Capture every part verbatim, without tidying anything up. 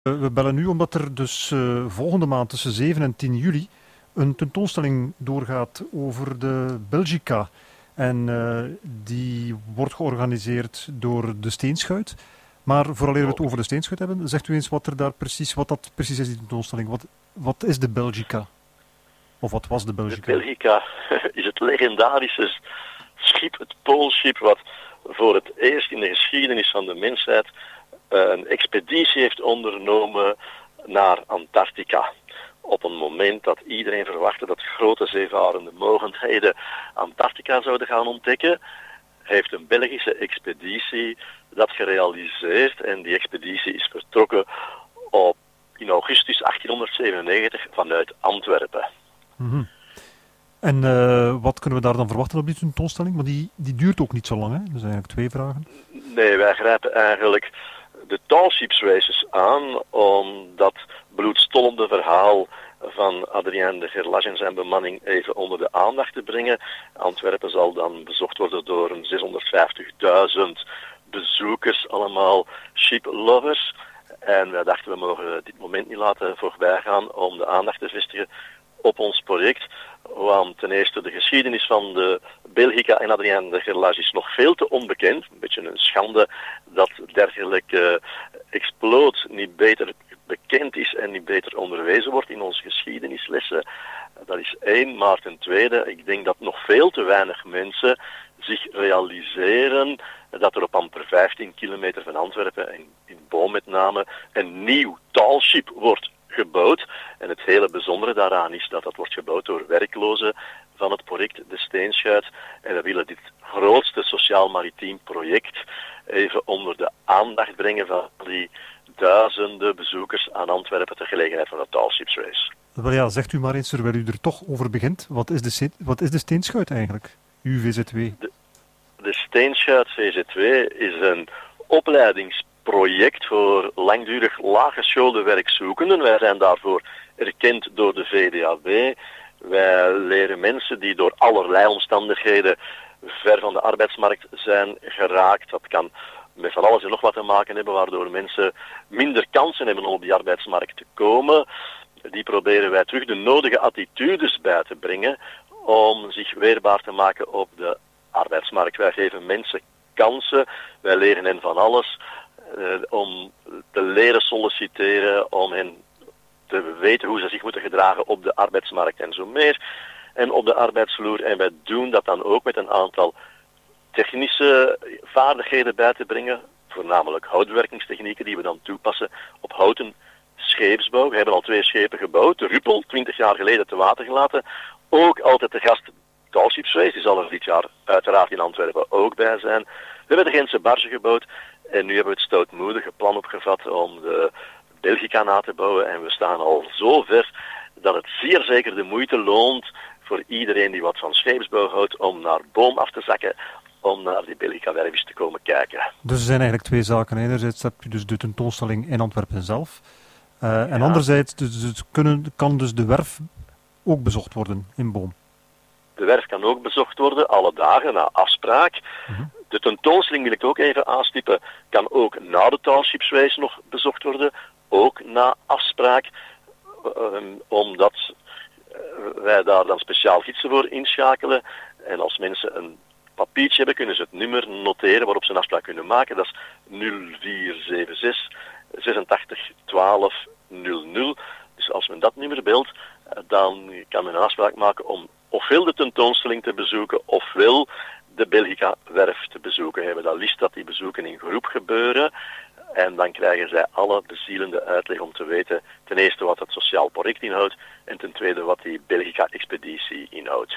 We bellen nu omdat er dus uh, volgende maand tussen zeven en tien juli een tentoonstelling doorgaat over de Belgica. En uh, die wordt georganiseerd door de Steenschuit. Maar vooraleer we het over de Steenschuit hebben, zegt u eens wat er daar precies, wat dat precies is, die tentoonstelling. Wat, wat is de Belgica? Of wat was de Belgica? De Belgica is het legendarische schip, het poolschip, wat voor het eerst in de geschiedenis van de mensheid een expeditie heeft ondernomen naar Antarctica. Op een moment dat iedereen verwachtte dat grote zeevarende mogendheden Antarctica zouden gaan ontdekken, heeft een Belgische expeditie dat gerealiseerd en die expeditie is vertrokken op, in augustus achttienhonderdzevenennegentig vanuit Antwerpen. Mm-hmm. En uh, wat kunnen we daar dan verwachten op die tentoonstelling? Want die, die duurt ook niet zo lang, hè? Er zijn eigenlijk twee vragen. Nee, wij grijpen eigenlijk de Tall Ships Races aan om dat bloedstollende verhaal van Adrien de Gerlache en zijn bemanning even onder de aandacht te brengen. Antwerpen zal dan bezocht worden door een zeshonderdvijftigduizend bezoekers, allemaal ship lovers. En wij dachten, we mogen dit moment niet laten voorbij gaan om de aandacht te vestigen op ons project. Want ten eerste de geschiedenis van de Belgica en Adrien de Gerlache is nog veel te onbekend. Een beetje een schande dat dergelijke exploot niet beter bekend is en niet beter onderwezen wordt in onze geschiedenislessen. Dat is één, maar ten tweede, ik denk dat nog veel te weinig mensen zich realiseren dat er op amper vijftien kilometer van Antwerpen, en in Boom met name, een nieuw taalschip wordt gebouwd. En het hele bijzondere daaraan is dat dat wordt gebouwd door werklozen van het project De Steenschuit. En we willen dit grootste sociaal-maritiem project even onder de aandacht brengen van die duizenden bezoekers aan Antwerpen ter gelegenheid van de Tall Ships Race. Wel ja, zegt u maar eens, terwijl u er toch over begint, wat is de, wat is de Steenschuit eigenlijk, uw V Z W? De, de Steenschuit V Z W is een opleidingsproject voor langdurig laaggeschoolde werkzoekenden. Wij zijn daarvoor erkend door de V D A B. Wij leren mensen die door allerlei omstandigheden ver van de arbeidsmarkt zijn geraakt. Dat kan met van alles en nog wat te maken hebben, waardoor mensen minder kansen hebben om op die arbeidsmarkt te komen. Die proberen wij terug de nodige attitudes bij te brengen om zich weerbaar te maken op de arbeidsmarkt. Wij geven mensen kansen, wij leren hen van alles uh, om te leren solliciteren, om hen te weten hoe ze zich moeten gedragen op de arbeidsmarkt en zo meer. En op de arbeidsvloer. En wij doen dat dan ook met een aantal technische vaardigheden bij te brengen, voornamelijk houtwerkingstechnieken die we dan toepassen op houten scheepsbouw. We hebben al twee schepen gebouwd. De Ruppel, twintig jaar geleden te water gelaten. Ook altijd de gast Tall Ships Race, die zal er dit jaar uiteraard in Antwerpen ook bij zijn. We hebben de Gentse barge gebouwd en nu hebben we het stoutmoedige plan opgevat om de Belgica na te bouwen. En we staan al zo ver dat het zeer zeker de moeite loont voor iedereen die wat van scheepsbouw houdt om naar Boom af te zakken, om naar die Belgica-werfjes te komen kijken. Dus er zijn eigenlijk twee zaken. Enerzijds heb je dus de tentoonstelling in Antwerpen zelf. Uh, ja. En anderzijds dus, dus kunnen, kan dus de werf ook bezocht worden in Boom. De werf kan ook bezocht worden, alle dagen, na afspraak. Uh-huh. De tentoonstelling, wil ik ook even aanstippen, kan ook na de Tall Ships Race nog bezocht worden. Ook na afspraak. Um, omdat uh, wij daar dan speciaal gidsen voor inschakelen. En als mensen een papiertje hebben, kunnen ze het nummer noteren waarop ze een afspraak kunnen maken. Dat is nul vier zeven zes zesentachtig twaalf nul nul. Dus als men dat nummer belt, dan kan men een afspraak maken om ofwel de tentoonstelling te bezoeken, ofwel de Belgica-werf te bezoeken. We hebben dat liefst dat die bezoeken in groep gebeuren. En dan krijgen zij alle bezielende uitleg om te weten ten eerste wat het sociaal project inhoudt en ten tweede wat die Belgica-expeditie inhoudt.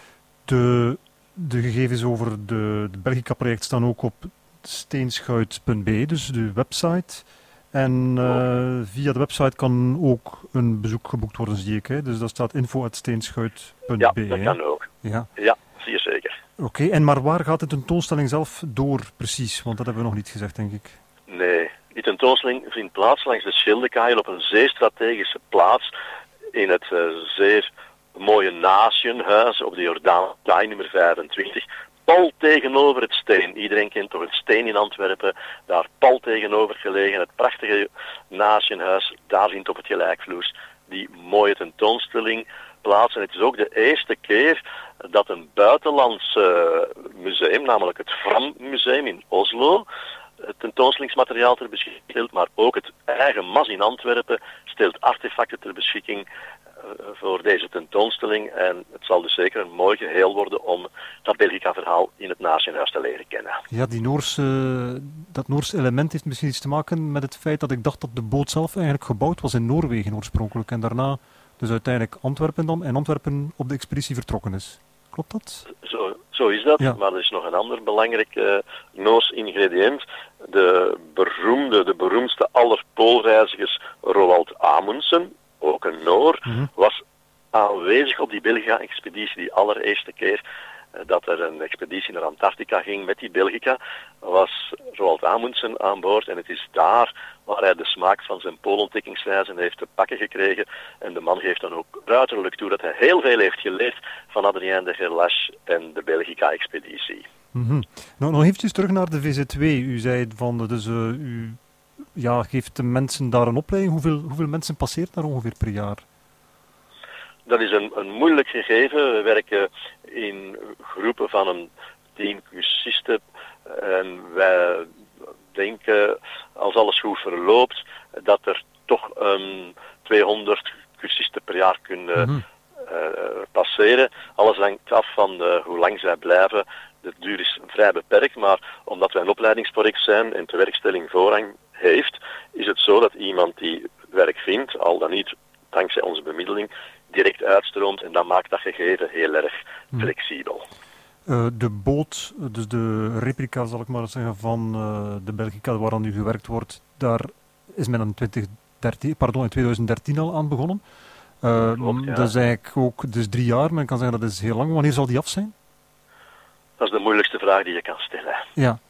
De, de gegevens over de, de Belgica-project staan ook op steenschuit punt b e, dus de website. En uh, via de website kan ook een bezoek geboekt worden, zie ik. Hè? Dus daar staat info at steenschuit punt b e. Ja, dat kan ook. Ja, ja zeer zeker. Oké, okay, en maar waar gaat de tentoonstelling zelf door precies? Want dat hebben we nog niet gezegd, denk ik. Nee, die tentoonstelling vindt plaats langs de Schildekaai op een zeer strategische plaats in het uh, zeer mooie Nationhuis op de Jordaankaai nummer vijfentwintig. pal tegenover het Steen. Iedereen kent toch het Steen in Antwerpen. Daar pal tegenover gelegen, het prachtige Nationhuis. Daar vindt op het gelijkvloers die mooie tentoonstelling plaats. En het is ook de eerste keer dat een buitenlands uh, museum, namelijk het Fram Museum in Oslo, het tentoonstellingsmateriaal ter beschikking stelt, maar ook het eigen M A S in Antwerpen stelt artefacten ter beschikking uh, voor deze tentoonstelling. En het zal dus zeker een mooi geheel worden om dat Belgica-verhaal in het Nationhuis te leren kennen. Ja, die Noorse, dat Noorse element heeft misschien iets te maken met het feit dat ik dacht dat de boot zelf eigenlijk gebouwd was in Noorwegen oorspronkelijk en daarna dus uiteindelijk Antwerpen dan en Antwerpen op de expeditie vertrokken is. Klopt dat? Zo, zo is dat, ja. Maar er is nog een ander belangrijk uh, Noors ingrediënt. De beroemde, de beroemdste aller poolreizigers, Roald Amundsen, ook een Noor, mm-hmm. was aanwezig op die Belgica-expeditie die allereerste keer uh, dat er een expeditie naar Antarctica ging met die Belgica, was Roald Amundsen aan boord en het is daar waar hij de smaak van zijn poolontdekkingsreizen heeft te pakken gekregen. En de man geeft dan ook ruiterlijk toe dat hij heel veel heeft geleerd van Adrien de Gerlache en de Belgica-expeditie. Mm-hmm. Nou, nog eventjes terug naar de V Z W. U zei van, dus uh, u ja, geeft de mensen daar een opleiding. Hoeveel, hoeveel mensen passeert daar ongeveer per jaar? Dat is een, een moeilijk gegeven. We werken in groepen van een tien cursisten en wij denken, als alles goed verloopt, dat er toch um, tweehonderd cursisten per jaar kunnen mm-hmm. uh, passeren. Alles hangt af van uh, hoe lang zij blijven. De duur is vrij beperkt, maar omdat wij een opleidingsproject zijn en de werkstelling voorrang heeft, is het zo dat iemand die werk vindt, al dan niet dankzij onze bemiddeling, direct uitstroomt en dat maakt dat gegeven heel erg mm. flexibel. Uh, de boot, dus de replica zal ik maar zeggen van uh, de Belgica waaraan nu gewerkt wordt, daar is men in, twintig dertien, pardon, in twintig dertien al aan begonnen. Uh, Klopt, ja. Dat is eigenlijk ook dus drie jaar, men kan zeggen dat is heel lang. Wanneer zal die af zijn? Dat is de moeilijkste vraag die je kan stellen. Ja.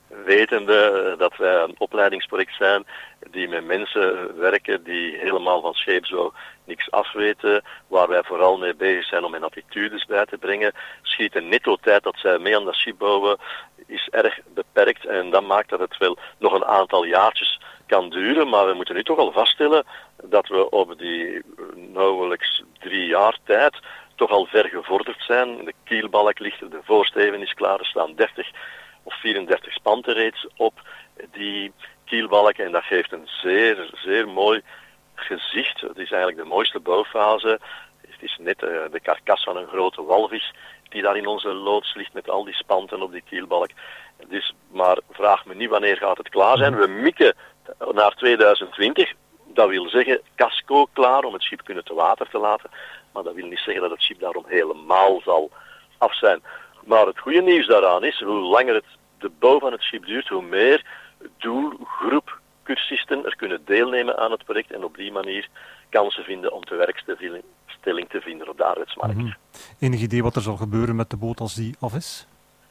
Wetende dat wij een opleidingsproject zijn die met mensen werken die helemaal van scheepsbouw niks afweten, waar wij vooral mee bezig zijn om hun attitudes bij te brengen, schiet de netto tijd dat zij mee aan dat schip bouwen is erg beperkt en dat maakt dat het wel nog een aantal jaartjes kan duren, maar we moeten nu toch al vaststellen dat we op die nauwelijks drie jaar tijd toch al ver gevorderd zijn. De kielbalk ligt er, de voorsteven is klaar, er staan dertig of vierendertig spanten reeds op die kielbalk en dat geeft een zeer, zeer mooi gezicht. Het is eigenlijk de mooiste bouwfase. Het is net uh, de karkas van een grote walvis die daar in onze loods ligt met al die spanten op die kielbalk. Dus, maar vraag me niet wanneer gaat het klaar zijn. We mikken naar tweeduizend twintig. Dat wil zeggen casco klaar om het schip kunnen te water te laten. Maar dat wil niet zeggen dat het schip daarom helemaal zal af zijn. Maar het goede nieuws daaraan is, hoe langer het de bouw van het schip duurt, hoe meer doelgroep cursisten er kunnen deelnemen aan het project en op die manier kansen vinden om de werkstelling te vinden op de arbeidsmarkt. Mm-hmm. Enig idee wat er zal gebeuren met de boot als die af is?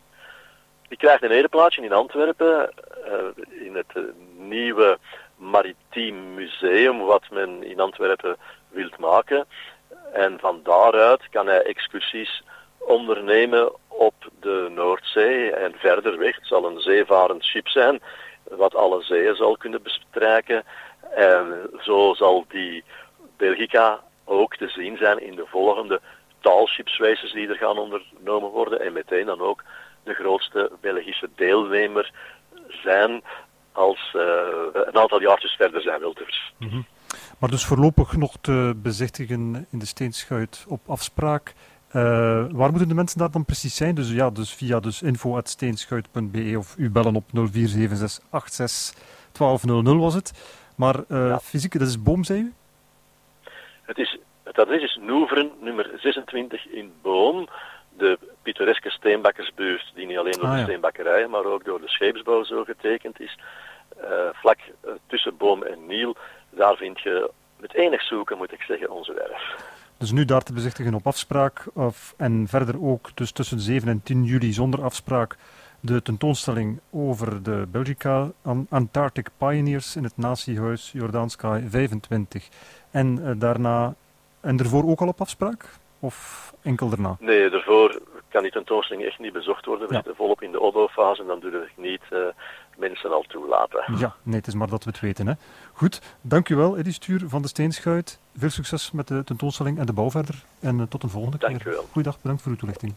Die krijgt een ereplaatsje in Antwerpen, uh, in het uh, nieuwe Maritiem Museum wat men in Antwerpen wilt maken. En van daaruit kan hij excursies ondernemen op de Noordzee en verder weg. Het zal een zeevarend schip zijn, wat alle zeeën zal kunnen bestrijken. En zo zal die Belgica ook te zien zijn in de volgende taalschipsreizes die er gaan ondernomen worden. En meteen dan ook de grootste Belgische deelnemer zijn als uh, een aantal jaartjes verder zijn wil te verstaan. Mm-hmm. Maar dus voorlopig nog te bezichtigen in de Steenschuit op afspraak. Uh, waar moeten de mensen daar dan precies zijn? Dus ja, dus via dus info at steenschuit punt b e of u bellen op nul vier zeven zes acht zes een twee nul nul was het. Maar uh, ja. Fysiek, dat is Boom, zei u? Het, is, het adres is Noeveren, nummer zesentwintig in Boom. De pittoreske steenbakkersbuurt, die niet alleen door ah, de ja. steenbakkerijen, maar ook door de scheepsbouw zo getekend is. Uh, vlak uh, tussen Boom en Niel, daar vind je met enig zoeken, moet ik zeggen, onze werf. Dus nu daar te bezichtigen op afspraak of, en verder ook dus tussen zeven en tien juli zonder afspraak de tentoonstelling over de Belgica Antarctic Pioneers in het Natiehuis Jordaanskaai vijfentwintig. En uh, daarna, en ervoor ook al op afspraak? Of enkel daarna? Nee, ervoor kan die tentoonstelling echt niet bezocht worden. We Ja. zitten volop in de opbouwfase en dan durf ik niet uh, mensen al toelaten. Ja, nee, het is maar dat we het weten. Hè. Goed, dank u wel, Eddy Stuur van de Steenschuit. Veel succes met de tentoonstelling en de bouw verder. En uh, tot een volgende dank keer. U wel. Goeiedag, bedankt voor uw toelichting.